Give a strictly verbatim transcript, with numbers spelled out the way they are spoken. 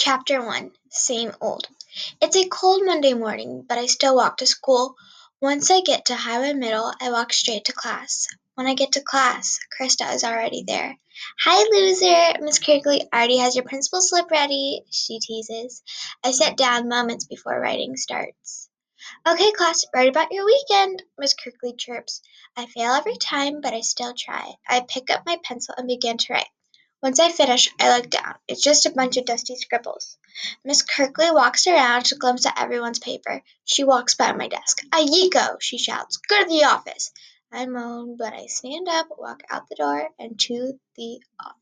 Chapter one Same Old. It's a cold Monday morning, but I still walk to school. Once I get to Highway Middle, I walk straight to class. When I get to class, Krista is already there. "Hi, loser! Miss Kirkley already has your principal slip ready," she teases. I sit down moments before writing starts. "Okay, class, write about your weekend," Miss Kirkley chirps. I fail every time, but I still try. I pick up my pencil and begin to write. Once I finish, I look down. It's just a bunch of dusty scribbles. Miss Kirkley walks around to glimpse at everyone's paper. She walks by my desk. "Ayiko!" she shouts. "Go to the office!" I moan, but I stand up, walk out the door, and to the office.